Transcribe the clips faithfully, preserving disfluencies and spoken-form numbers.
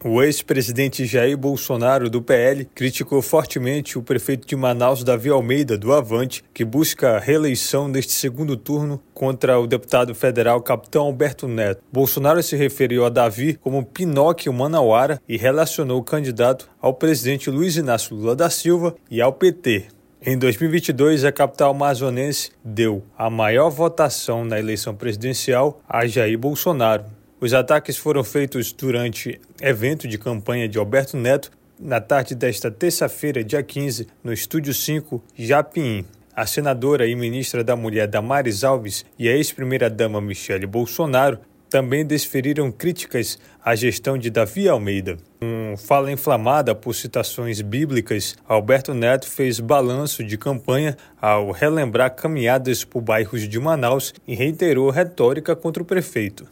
O ex-presidente Jair Bolsonaro, do P L, criticou fortemente o prefeito de Manaus, Davi Almeida, do Avante, que busca a reeleição neste segundo turno contra o deputado federal Capitão Alberto Neto. Bolsonaro se referiu a Davi como Pinóquio Manauara e relacionou o candidato ao presidente Luiz Inácio Lula da Silva e ao P T. Em dois mil e vinte e dois, a capital amazonense deu a maior votação na eleição presidencial a Jair Bolsonaro. Os ataques foram feitos durante evento de campanha de Alberto Neto na tarde desta terça-feira, dia quinze, no Estúdio cinco, Japim. A senadora e ministra da Mulher Damares Alves e a ex-primeira-dama Michele Bolsonaro também desferiram críticas à gestão de Davi Almeida. Com fala inflamada por citações bíblicas, Alberto Neto fez balanço de campanha ao relembrar caminhadas por bairros de Manaus e reiterou retórica contra o prefeito.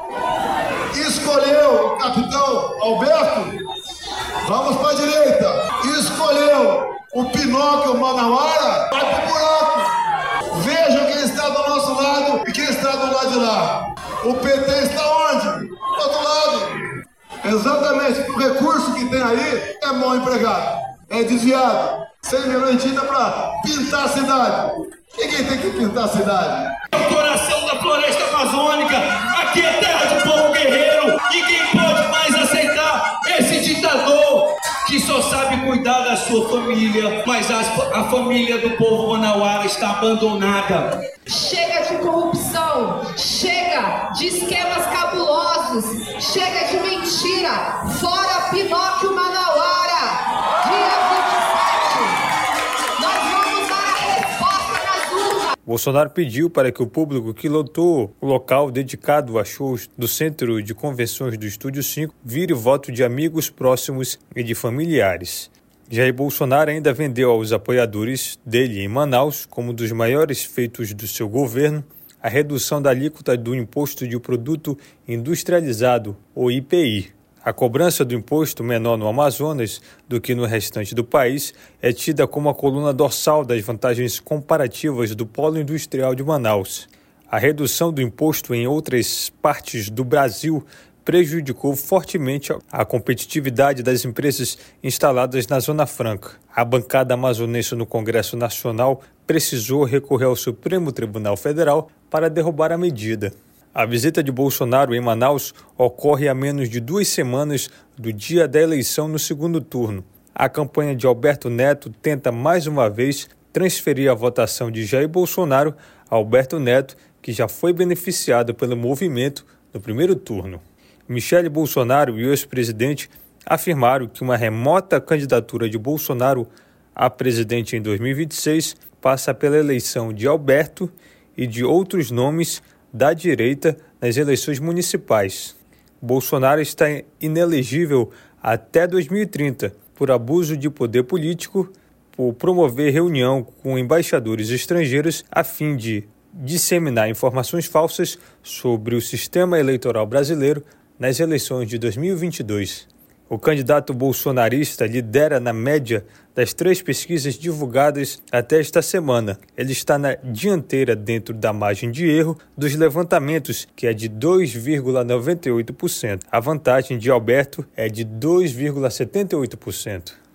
Escolheu o capitão Alberto, vamos para a direita. Escolheu o Pinóquio Manauara, vai para o buraco. Vejam quem está do nosso lado e quem está do lado de lá. O P T está onde? Do outro lado. Exatamente, o recurso que tem aí é mal empregado, é desviado, sem garantida para pintar a cidade. Ninguém tem que pintar a cidade. O coração da floresta amazônica, aqui é terra de povo guerreiro. Ninguém pode mais aceitar esse ditador que só sabe cuidar da sua família, mas a, a família do povo manauara está abandonada. Chega de corrupção, chega de esquemas cabulosos, chega de mentira. Fora Pinóquio Manauara. Dia vinte e sete, nós vamos dar a resposta nas urnas. Bolsonaro pediu para que o público que lotou o local dedicado a shows do Centro de Convenções do Estúdio cinco vire voto de amigos próximos e de familiares. Jair Bolsonaro ainda vendeu aos apoiadores dele em Manaus, como um dos maiores feitos do seu governo, a redução da alíquota do Imposto de Produto Industrializado, ou I P I. A cobrança do imposto menor no Amazonas do que no restante do país é tida como a coluna dorsal das vantagens comparativas do polo industrial de Manaus. A redução do imposto em outras partes do Brasil prejudicou fortemente a competitividade das empresas instaladas na Zona Franca. A bancada amazonense no Congresso Nacional precisou recorrer ao Supremo Tribunal Federal para derrubar a medida. A visita de Bolsonaro em Manaus ocorre a menos de duas semanas do dia da eleição no segundo turno. A campanha de Alberto Neto tenta mais uma vez transferir a votação de Jair Bolsonaro a Alberto Neto, que já foi beneficiado pelo movimento no primeiro turno. Michele Bolsonaro e o ex-presidente afirmaram que uma remota candidatura de Bolsonaro a presidente em dois mil e vinte e seis passa pela eleição de Alberto e de outros nomes da direita nas eleições municipais. Bolsonaro está inelegível até dois mil e trinta por abuso de poder político, por promover reunião com embaixadores estrangeiros a fim de disseminar informações falsas sobre o sistema eleitoral brasileiro nas eleições de dois mil e vinte e dois. O candidato bolsonarista lidera na média das três pesquisas divulgadas até esta semana. Ele está na dianteira dentro da margem de erro dos levantamentos, que é de dois vírgula noventa e oito por cento. A vantagem de Alberto é de dois vírgula setenta e oito por cento.